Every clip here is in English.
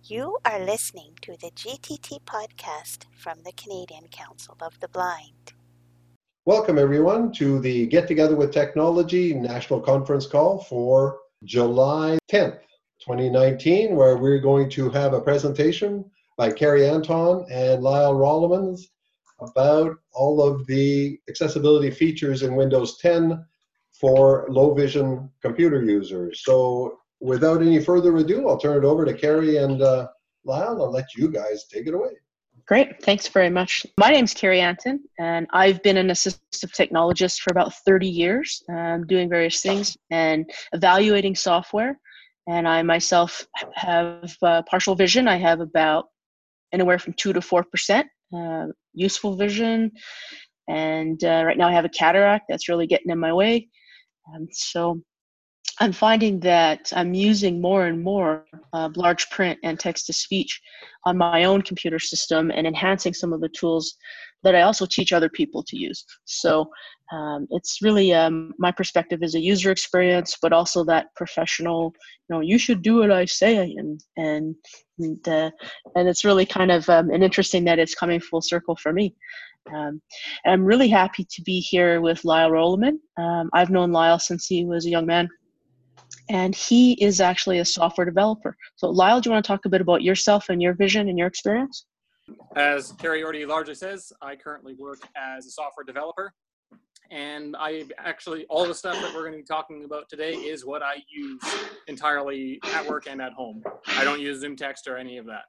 You are listening to the GTT podcast from the Canadian Council of the Blind. Welcome, everyone, to the Get Together with Technology National Conference Call for July 10th, 2019, where we're going to have a presentation by Carrie Anton and Lyle Rollemans about all of the accessibility features in Windows 10 for low vision computer users. So without any further ado, I'll turn it over to Carrie and Lyle and let you guys take it away. Great. Thanks very much. My name's Carrie Anton, and I've been an assistive technologist for about 30 years, doing various things and evaluating software. And I myself have partial vision. I have about anywhere from 2 to 4% useful vision. And right now I have a cataract that's really getting in my way. So I'm finding that I'm using more and more large print and text-to-speech on my own computer system and enhancing some of the tools that I also teach other people to use. So it's really my perspective is a user experience, but also that professional, you should do what I say, and it's really kind of and interesting that it's coming full circle for me. I'm really happy to be here with Lyle Rolleman. I've known Lyle since he was a young man. And he is actually a software developer. So Lyle, do you want to talk a bit about yourself and your vision and your experience? As Carrie already largely says, I currently work as a software developer. And all the stuff that we're going to be talking about today is what I use entirely at work and at home. I don't use ZoomText or any of that.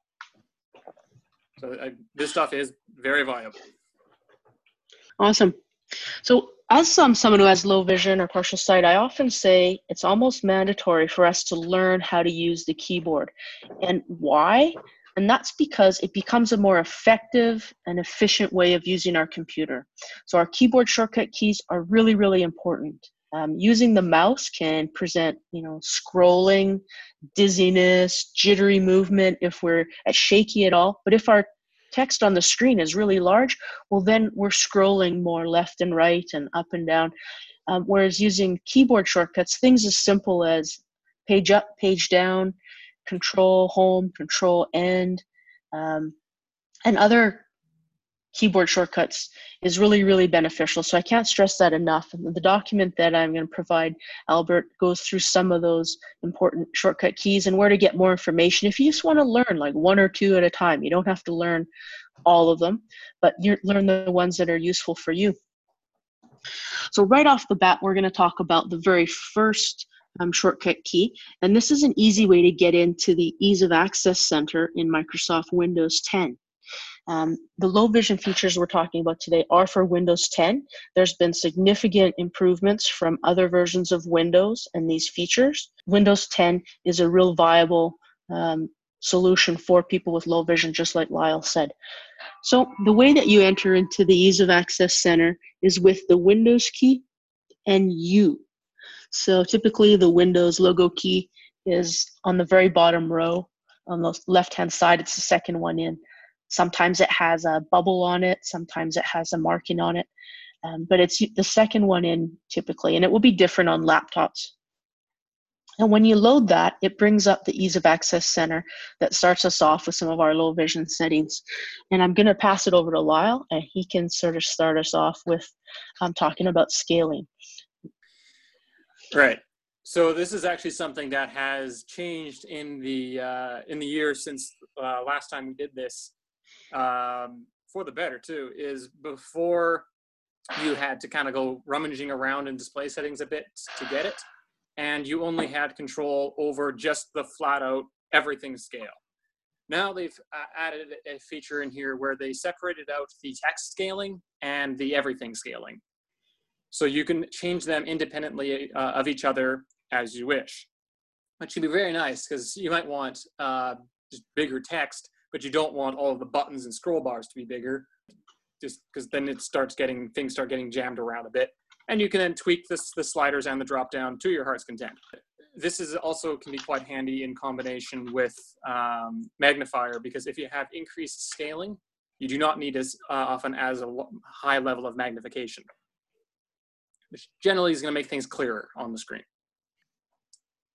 So this stuff is very viable. Awesome. So as someone who has low vision or partial sight, I often say it's almost mandatory for us to learn how to use the keyboard. And why? And that's because it becomes a more effective and efficient way of using our computer. So our keyboard shortcut keys are really, really important. Using the mouse can present, scrolling, dizziness, jittery movement if we're shaky at all. But if our text on the screen is really large, well, then we're scrolling more left and right and up and down. Whereas using keyboard shortcuts, things as simple as page up, page down, control home, control end, and other keyboard shortcuts is really, really beneficial. So I can't stress that enough. And the document that I'm going to provide, Albert, goes through some of those important shortcut keys and where to get more information. If you just want to learn like one or two at a time, you don't have to learn all of them, but you learn the ones that are useful for you. So right off the bat, we're going to talk about the very first shortcut key. And this is an easy way to get into the Ease of Access Center in Microsoft Windows 10. The low vision features we're talking about today are for Windows 10. There's been significant improvements from other versions of Windows and these features. Windows 10 is a real viable solution for people with low vision, just like Lyle said. So the way that you enter into the Ease of Access Center is with the Windows key and U. So typically the Windows logo key is on the very bottom row. On the left-hand side, it's the second one in. Sometimes it has a bubble on it. Sometimes it has a marking on it. But it's the second one in typically, and it will be different on laptops. And when you load that, it brings up the Ease of Access Center that starts us off with some of our low vision settings. And I'm going to pass it over to Lyle, and he can sort of start us off with talking about scaling. Right. So this is actually something that has changed in the years since last time we did this. For the better too, is before you had to kind of go rummaging around in display settings a bit to get it, and you only had control over just the flat out everything scale. Now they've added a feature in here where they separated out the text scaling and the everything scaling. So you can change them independently of each other as you wish. Which should be very nice because you might want just bigger text, but you don't want all of the buttons and scroll bars to be bigger, just because then things start getting jammed around a bit. And you can then tweak the sliders and the drop down to your heart's content. This is also can be quite handy in combination with Magnifier, because if you have increased scaling, you do not need as often as a high level of magnification, which generally is going to make things clearer on the screen.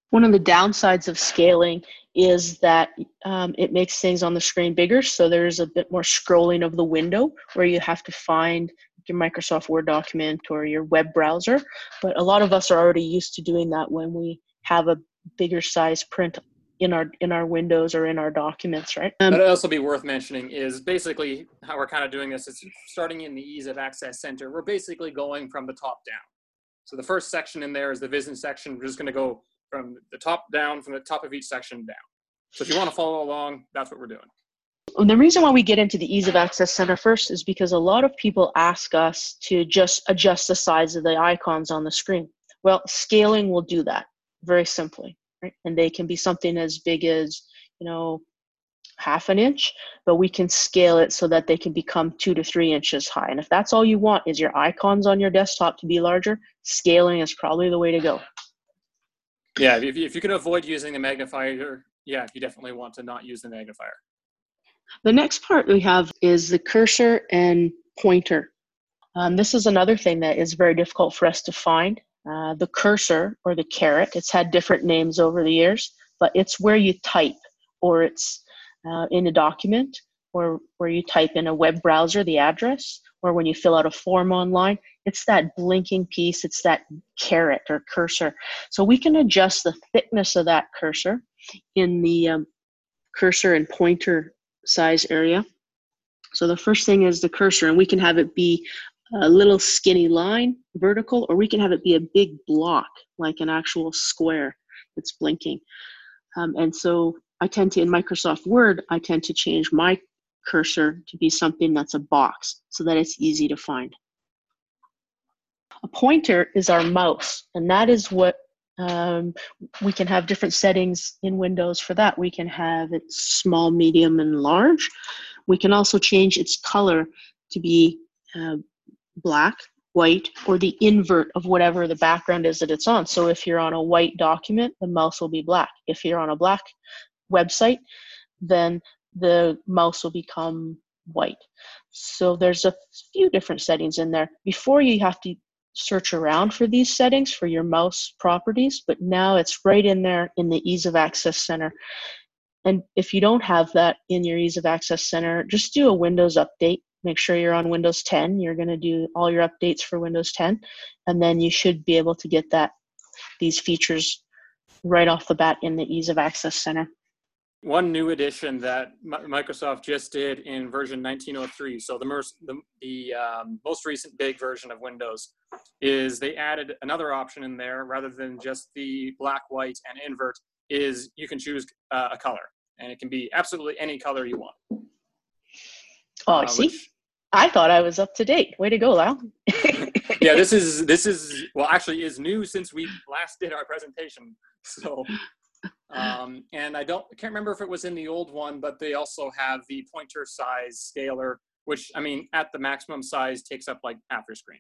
One of the downsides of scaling is that it makes things on the screen bigger. So there's a bit more scrolling of the window where you have to find your Microsoft Word document or your web browser. But a lot of us are already used to doing that when we have a bigger size print in our windows or in our documents, right? But it'd also be worth mentioning is basically how we're kind of doing this is starting in the ease of access center. We're basically going from the top down. So the first section in there is the business section. We're just going to go from the top down, from the top of each section down. So if you want to follow along, that's what we're doing. And the reason why we get into the ease of access center first is because a lot of people ask us to just adjust the size of the icons on the screen. Well, scaling will do that very simply, right? And they can be something as big as, half an inch, but we can scale it so that they can become 2 to 3 inches high. And if that's all you want is your icons on your desktop to be larger, scaling is probably the way to go. Yeah, if you can avoid using the magnifier, yeah, you definitely want to not use the magnifier. The next part we have is the cursor and pointer. This is another thing that is very difficult for us to find. The cursor or the caret, it's had different names over the years, but it's where you type, or it's in a document, or where you type in a web browser, the address, or when you fill out a form online. It's that blinking piece, it's that caret or cursor. So we can adjust the thickness of that cursor in the cursor and pointer size area. So the first thing is the cursor, and we can have it be a little skinny line, vertical, or we can have it be a big block, like an actual square that's blinking. And so I tend to, in Microsoft Word, I tend to change my cursor to be something that's a box so that it's easy to find. A pointer is our mouse, and that is what we can have different settings in Windows for that. We can have it small, medium, and large. We can also change its color to be black, white, or the invert of whatever the background is that it's on. So if you're on a white document, the mouse will be black. If you're on a black website, then the mouse will become white. So there's a few different settings in there. Before, you have to search around for these settings for your mouse properties, but now it's right in there in the Ease of Access Center. And if you don't have that in your Ease of Access Center, just do a Windows update. Make sure you're on Windows 10. You're going to do all your updates for Windows 10, and then you should be able to get these features right off the bat in the Ease of Access Center. One new addition that Microsoft just did in version 1903, so the most recent big version of Windows, is they added another option in there rather than just the black, white, and invert, is you can choose a color, and it can be absolutely any color you want. Oh, I see. I thought I was up to date. Way to go, Lau. Yeah, this is well, actually is new since we last did our presentation. So, and I can't remember if it was in the old one, but they also have the pointer size scaler, which, I mean, at the maximum size takes up like half your screen.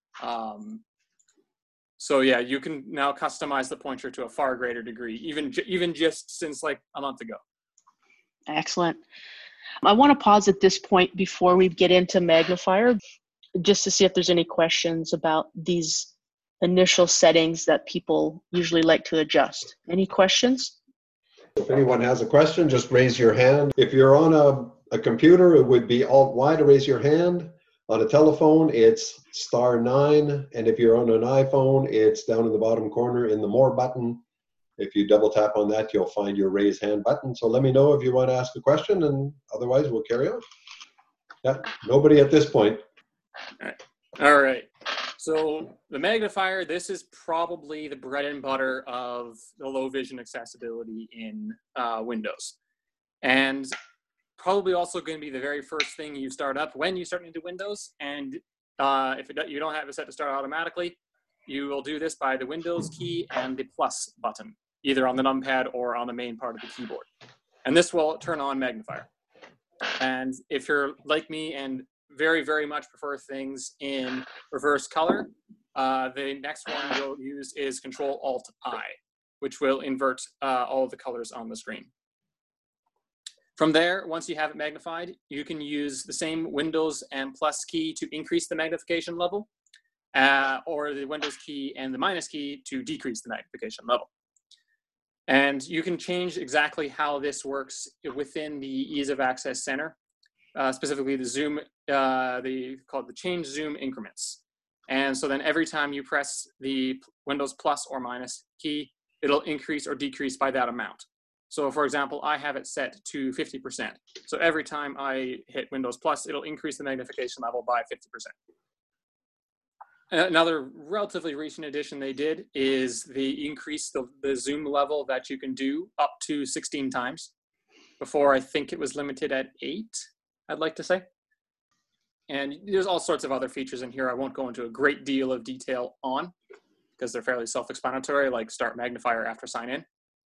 So yeah, you can now customize the pointer to a far greater degree, even just since like a month ago. Excellent. I want to pause at this point before we get into magnifier, just to see if there's any questions about these initial settings that people usually like to adjust. Any questions? If anyone has a question, just raise your hand. If you're on a computer, it would be Alt-Y to raise your hand. On a telephone, it's *9. And if you're on an iPhone, it's down in the bottom corner in the More button. If you double tap on that, you'll find your raise hand button. So let me know if you want to ask a question, and otherwise we'll carry on. Yeah, nobody at this point. All right. So the magnifier, this is probably the bread and butter of the low vision accessibility in Windows. And probably also going to be the very first thing you start up when you start into Windows. And if you don't have it set to start automatically, you will do this by the Windows key and the plus button, either on the numpad or on the main part of the keyboard. And this will turn on magnifier. And if you're like me and very, very much prefer things in reverse color, the next one you'll use is Control-Alt-I, which will invert all of the colors on the screen. From there, once you have it magnified, you can use the same Windows and plus key to increase the magnification level, or the Windows key and the minus key to decrease the magnification level. And you can change exactly how this works within the Ease of Access Center, specifically the zoom, called the change zoom increments. And so then every time you press the Windows plus or minus key, it'll increase or decrease by that amount. So for example, I have it set to 50%. So every time I hit Windows plus, it'll increase the magnification level by 50%. Another relatively recent addition they did is the increase the zoom level that you can do up to 16 times. Before, I think it was limited at 8, I'd like to say. And there's all sorts of other features in here I won't go into a great deal of detail on because they're fairly self-explanatory, like start magnifier after sign in.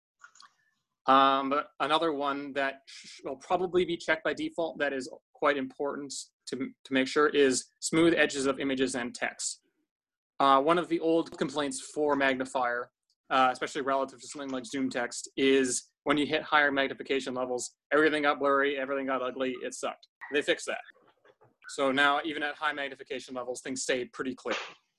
But another one that will probably be checked by default that is quite important to make sure is smooth edges of images and text. One of the old complaints for magnifier, especially relative to something like zoom text, is when you hit higher magnification levels, everything got blurry, everything got ugly, it sucked. They fixed that. So now, even at high magnification levels, things stay pretty clear.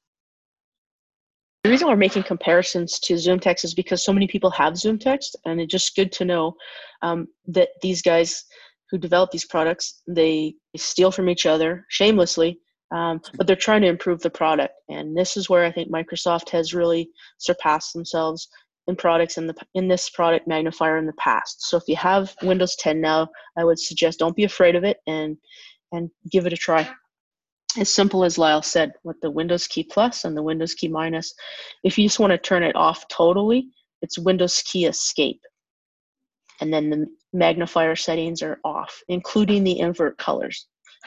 The reason we're making comparisons to zoom text is because so many people have zoom text, and it's just good to know that these guys who develop these products, they steal from each other shamelessly, but they're trying to improve the product. And this is where I think Microsoft has really surpassed themselves in products in this product magnifier in the past. So if you have Windows 10 now, I would suggest don't be afraid of it and give it a try. As simple as Lyle said, with the Windows key plus and the Windows key minus. If you just want to turn it off totally, it's Windows key escape. And then the magnifier settings are off, including the invert colors.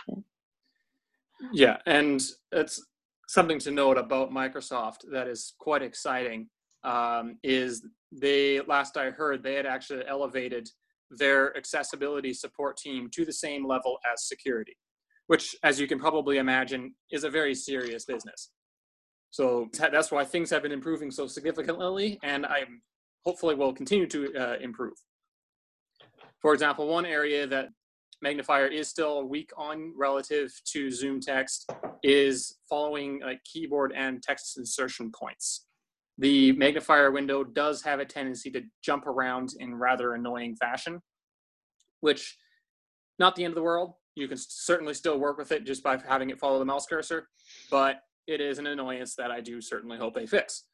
Yeah, and it's something to note about Microsoft that is quite exciting, is last I heard, they had actually elevated their accessibility support team to the same level as security, which, as you can probably imagine, is a very serious business. So that's why things have been improving so significantly, and I hopefully will continue to improve. For example, one area that magnifier is still weak on relative to zoom text is following keyboard and text insertion points. The magnifier window does have a tendency to jump around in rather annoying fashion, which not the end of the world. You can certainly still work with it just by having it follow the mouse cursor, but it is an annoyance that I do certainly hope they fix.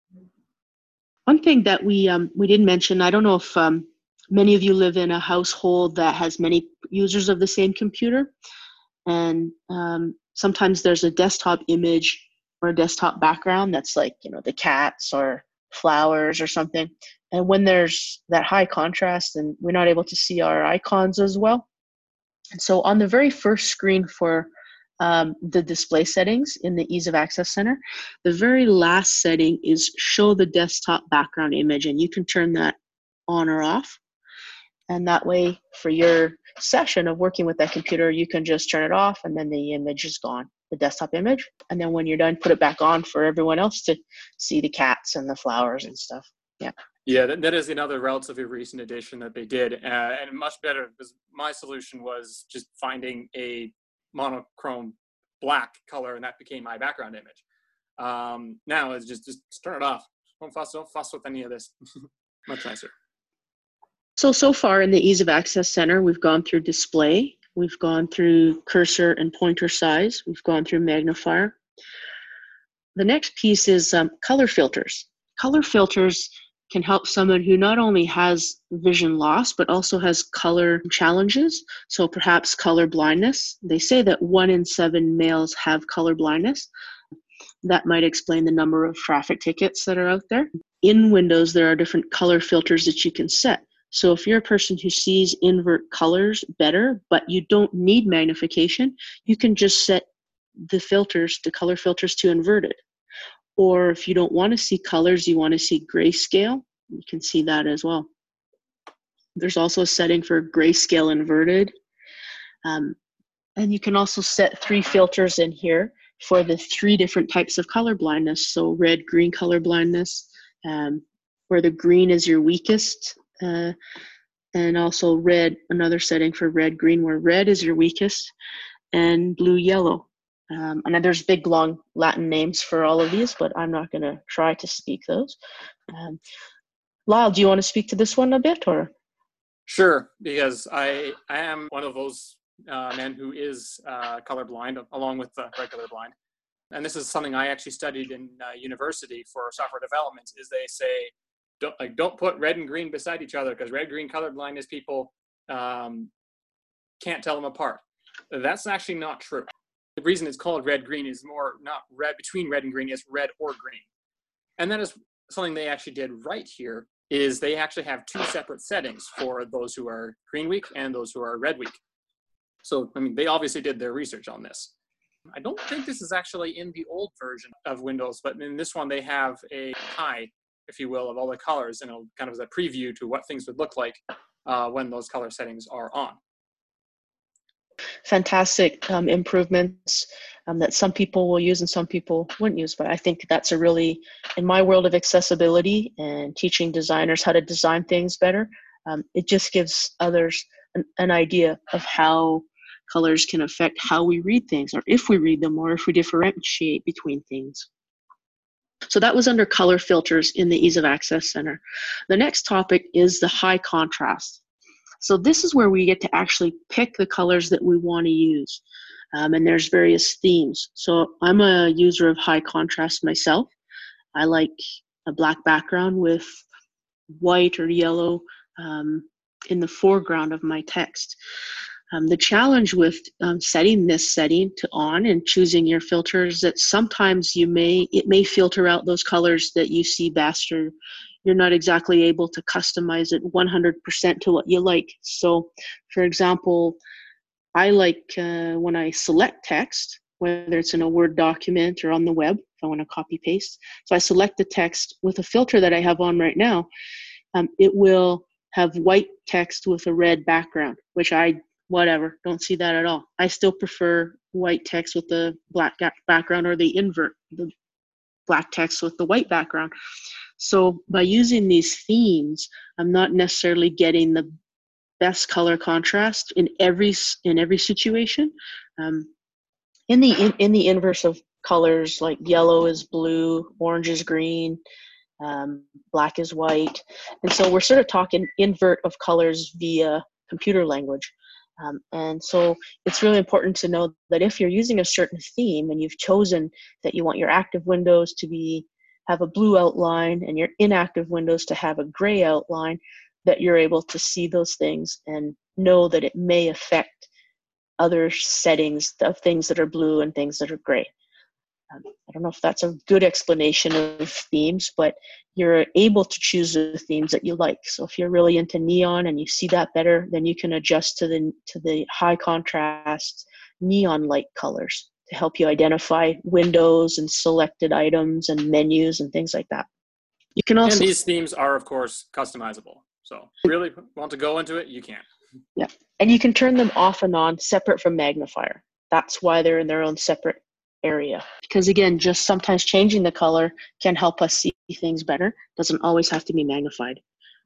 One thing that we didn't mention, I don't know if many of you live in a household that has many users of the same computer, and sometimes there's a desktop image or a desktop background that's like, the cats or flowers or something. And when there's that high contrast and we're not able to see our icons as well. And so on the very first screen for the display settings in the Ease of Access Center, the very last setting is show the desktop background image, and you can turn that on or off. And that way, for your session of working with that computer, you can just turn it off and then the image is gone, the desktop image. And then when you're done, put it back on for everyone else to see the cats and the flowers and stuff. Yeah. Yeah, that is another relatively recent addition that they did, and much better, because my solution was just finding a monochrome black color, and that became my background image. Now it's just turn it off. Don't fuss with any of this. Much nicer. So far in the Ease of Access Center, we've gone through display, we've gone through cursor and pointer size, we've gone through magnifier. The next piece is color filters. Color filters can help someone who not only has vision loss, but also has color challenges. So perhaps color blindness. They say that 1 in 7 males have color blindness. That might explain the number of traffic tickets that are out there. In Windows, there are different color filters that you can set. So if you're a person who sees invert colors better, but you don't need magnification, you can just set the color filters to inverted. Or if you don't want to see colors, you want to see grayscale, you can see that as well. There's also a setting for grayscale inverted. And you can also set 3 filters in here for the 3 different types of color blindness. So red, green color blindness, where the green is your weakest, and also red, another setting for red, green, where red is your weakest, and blue, yellow. And there's big, long Latin names for all of these, but I'm not going to try to speak those. Lyle, do you want to speak to this one a bit, or? Sure, because I am one of those men who is colorblind, along with the regular blind. And this is something I actually studied in university for software development, is they say, don't put red and green beside each other, because red-green colorblindness people can't tell them apart. That's actually not true. The reason it's called red-green is more not red between red and green, it's red or green. And that is something they actually did right here, is they actually have two separate settings for those who are green weak and those who are red weak. So, I mean, they obviously did their research on this. I don't think this is actually in the old version of Windows, but in this one they have a high, if you will, of all the colors, and it'll kind of as a preview to what things would look like when those color settings are on. Fantastic improvements that some people will use and some people wouldn't use. But I think that's a really, in my world of accessibility and teaching designers how to design things better, it just gives others an idea of how colors can affect how we read things, or if we read them, or if we differentiate between things. So that was under color filters in the Ease of Access Center. The next topic is the high contrast. So this is where we get to actually pick the colors that we want to use. And there's various themes. So I'm a user of high contrast myself. I like a black background with white or yellow in the foreground of my text. The challenge with setting this setting to on and choosing your filters, that sometimes it may filter out those colors that you see best, or you're not exactly able to customize it 100% to what you like. So, for example, I like when I select text, whether it's in a Word document or on the web, if I want to copy paste. So I select the text with a filter that I have on right now. It will have white text with a red background, which don't see that at all. I still prefer white text with the black background, or the black text with the white background. So by using these themes, I'm not necessarily getting the best color contrast in every situation. In the inverse of colors, like yellow is blue, orange is green, black is white, and so we're sort of talking invert of colors via computer language. And so it's really important to know that if you're using a certain theme and you've chosen that you want your active windows to have a blue outline and your inactive windows to have a gray outline, that you're able to see those things and know that it may affect other settings of things that are blue and things that are gray. I don't know if that's a good explanation of themes, but you're able to choose the themes that you like. So if you're really into neon and you see that better, then you can adjust to the high contrast neon light colors to help you identify windows and selected items and menus and things like that. You can also, and these themes are, of course, customizable. So if you really want to go into it, you can. Yeah, and you can turn them off and on separate from magnifier. That's why they're in their own separate area, because again, just sometimes changing the color can help us see things better. Doesn't always have to be magnified.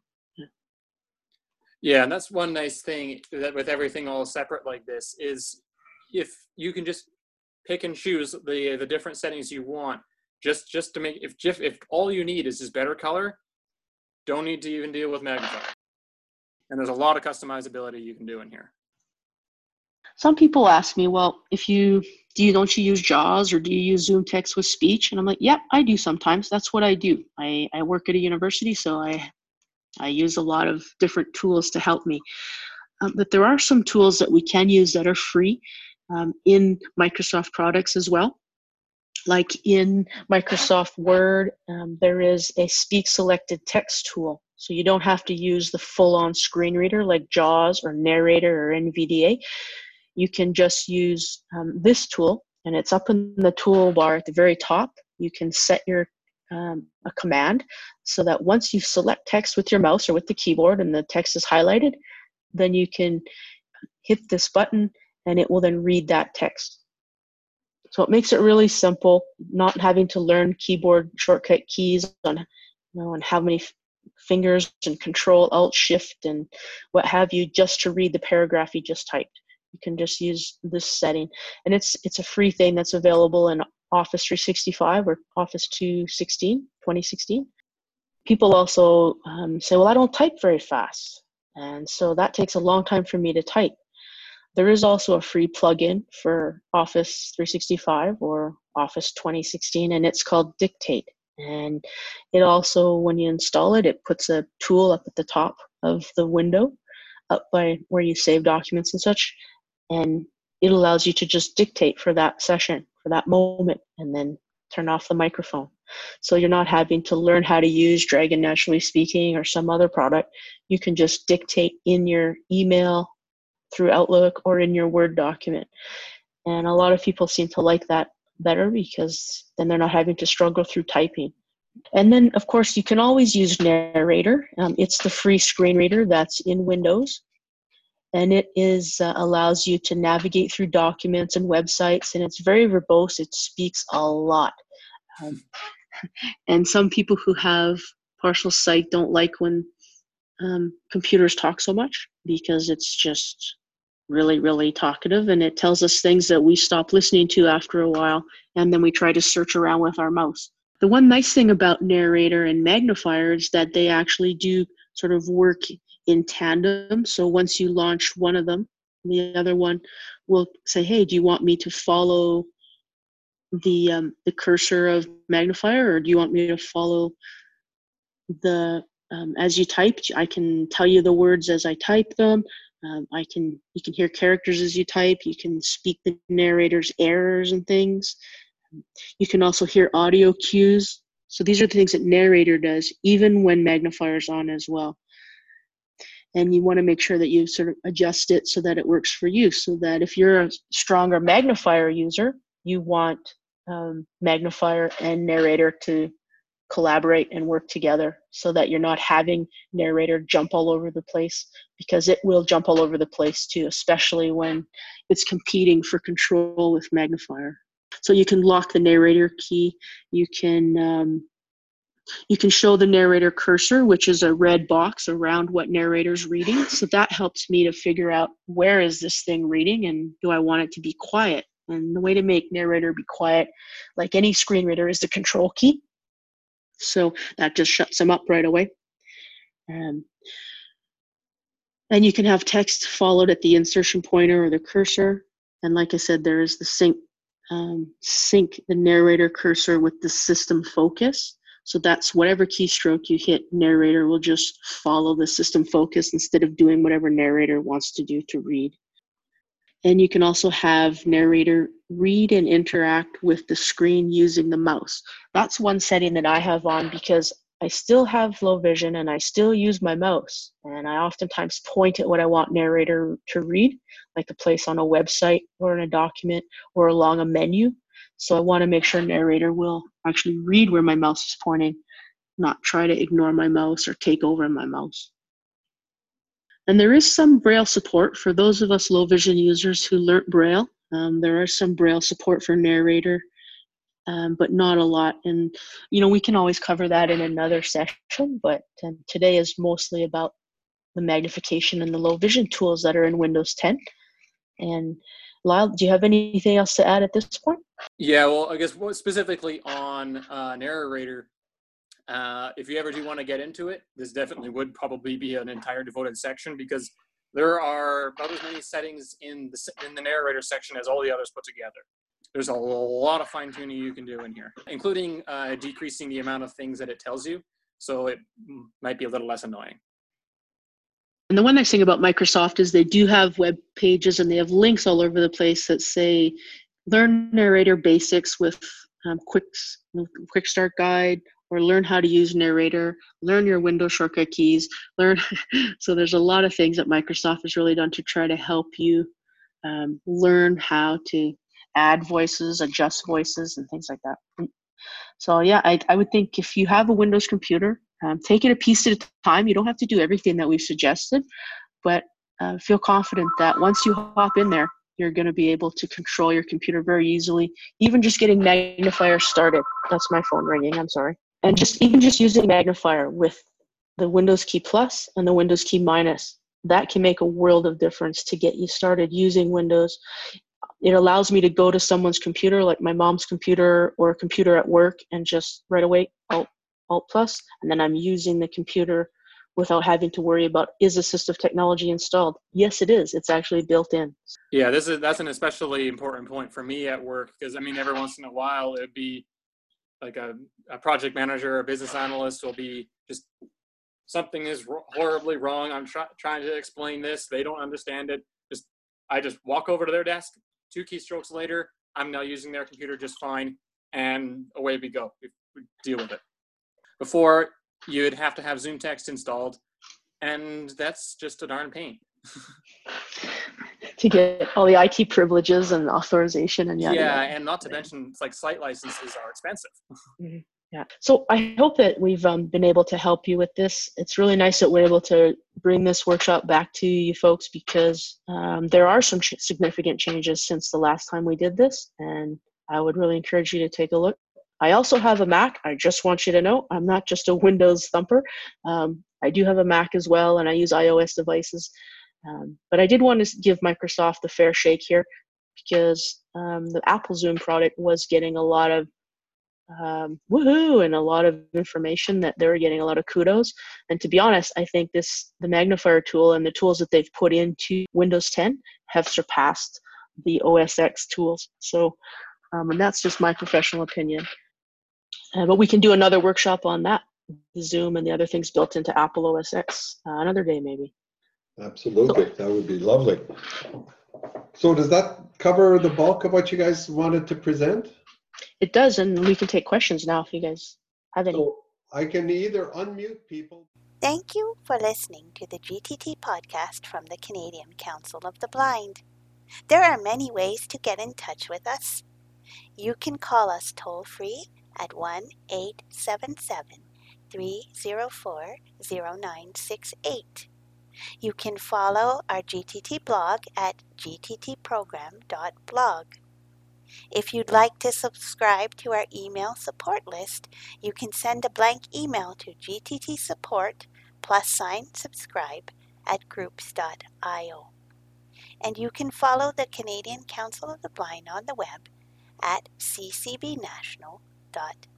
Yeah, and that's one nice thing that with everything all separate like this is if you can just pick and choose the different settings you want, just to make, if all you need is just better color, don't need to even deal with magnifier. And there's a lot of customizability you can do in here. Some people ask me, well, don't you use JAWS, or do you use Zoom text with speech? And I'm like, yeah, I do sometimes. That's what I do. I work at a university, so I use a lot of different tools to help me. But there are some tools that we can use that are free in Microsoft products as well. Like in Microsoft Word, there is a speak selected text tool. So you don't have to use the full-on screen reader like JAWS or Narrator or NVDA. You can just use this tool, and it's up in the toolbar at the very top. You can set a command so that once you select text with your mouse or with the keyboard and the text is highlighted, then you can hit this button and it will then read that text. So it makes it really simple, not having to learn keyboard shortcut keys on how many fingers and Control Alt Shift and what have you just to read the paragraph you just typed. You can just use this setting, and it's a free thing that's available in Office 365 or Office 2016. People also say, well, I don't type very fast. And so that takes a long time for me to type. There is also a free plugin for Office 365 or Office 2016, and it's called Dictate. And it also, when you install it, it puts a tool up at the top of the window, up by where you save documents and such. And it allows you to just dictate for that session, for that moment, and then turn off the microphone. So you're not having to learn how to use Dragon Naturally Speaking or some other product. You can just dictate in your email, through Outlook, or in your Word document. And a lot of people seem to like that better because then they're not having to struggle through typing. And then, of course, you can always use Narrator. It's the free screen reader that's in Windows. And it allows you to navigate through documents and websites, and it's very verbose. It speaks a lot. And some people who have partial sight don't like when computers talk so much, because it's just really, really talkative, and it tells us things that we stop listening to after a while, and then we try to search around with our mouse. The one nice thing about Narrator and Magnifier is that they actually do sort of work in tandem. So once you launch one of them, the other one will say, hey, do you want me to follow the cursor of Magnifier, or do you want me to follow the as you type? I can tell you the words as I type them. You can hear characters as you type. You can speak the narrator's errors and things. You can also hear audio cues. So these are the things that Narrator does, even when Magnifier's on as well. And you want to make sure that you sort of adjust it so that it works for you, so that if you're a stronger Magnifier user, you want Magnifier and Narrator to collaborate and work together, so that you're not having Narrator jump all over the place, because it will jump all over the place too, especially when it's competing for control with Magnifier. So you can lock the Narrator key. You can show the Narrator cursor, which is a red box around what Narrator's reading. So that helps me to figure out, where is this thing reading, and do I want it to be quiet? And the way to make Narrator be quiet, like any screen reader, is the control key. So that just shuts them up right away. And you can have text followed at the insertion pointer or the cursor. And like I said, there is the sync the Narrator cursor with the system focus. So that's whatever keystroke you hit, Narrator will just follow the system focus instead of doing whatever Narrator wants to do to read. And you can also have Narrator read and interact with the screen using the mouse. That's one setting that I have on, because I still have low vision and I still use my mouse. And I oftentimes point at what I want Narrator to read, like a place on a website or in a document or along a menu. So I want to make sure Narrator will actually read where my mouse is pointing, not try to ignore my mouse or take over my mouse. And there is some Braille support for those of us low vision users who learnt Braille. There is some Braille support for Narrator, but not a lot. And, we can always cover that in another session, but today is mostly about the magnification and the low vision tools that are in Windows 10. And Lyle, do you have anything else to add at this point? Yeah, well, I guess specifically on Narrator, if you ever do want to get into it, this definitely would probably be an entire devoted section, because there are about as many settings in the Narrator section as all the others put together. There's a lot of fine-tuning you can do in here, including decreasing the amount of things that it tells you, so it might be a little less annoying. And the one nice thing about Microsoft is they do have web pages, and they have links all over the place that say, learn Narrator basics with quick start guide, or learn how to use Narrator, learn your Windows shortcut keys, so there's a lot of things that Microsoft has really done to try to help you learn how to add voices, adjust voices, and things like that. So yeah, I would think if you have a Windows computer, take it a piece at a time. You don't have to do everything that we've suggested, but feel confident that once you hop in there, you're going to be able to control your computer very easily, even just getting Magnifier started. That's my phone ringing, I'm sorry. And just using Magnifier with the Windows key plus and the Windows key minus, that can make a world of difference to get you started using Windows. It allows me to go to someone's computer, like my mom's computer or a computer at work, and just right away, Alt+, and then I'm using the computer without having to worry about, is assistive technology installed? Yes, it is. It's actually built in. Yeah, that's an especially important point for me at work, because I mean, every once in a while it'd be like a project manager or a business analyst will be just, something is horribly wrong. I'm trying to explain this. They don't understand it. I just walk over to their desk. 2 keystrokes later, I'm now using their computer just fine, and away we go. We deal with it. Before, you'd have to have Zoom Text installed, and that's just a darn pain. To get all the IT privileges and authorization and yada. Yeah, and not to mention, it's like site licenses are expensive. Mm-hmm. Yeah. So I hope that we've been able to help you with this. It's really nice that we're able to bring this workshop back to you folks, because there are some significant changes since the last time we did this, and I would really encourage you to take a look. I also have a Mac. I just want you to know I'm not just a Windows thumper. I do have a Mac as well, and I use iOS devices. But I did want to give Microsoft the fair shake here, because the Apple Zoom product was getting a lot of woohoo and a lot of information, that they're getting a lot of kudos. And to be honest, I think the magnifier tool and the tools that they've put into Windows 10 have surpassed the OS X tools. So, and that's just my professional opinion. But we can do another workshop on that, the Zoom and the other things built into Apple OS X, another day maybe. Absolutely, that would be lovely. So does that cover the bulk of what you guys wanted to present? It does, and we can take questions now if you guys have any. So I can either unmute people. Thank you for listening to the GTT podcast from the Canadian Council of the Blind. There are many ways to get in touch with us. You can call us toll-free at 1-877-304-0968. You can follow our GTT blog at gttprogram.blog. If you'd like to subscribe to our email support list, you can send a blank email to gttsupport+subscribe at groups.io. And you can follow the Canadian Council of the Blind on the web at ccbnational.ca.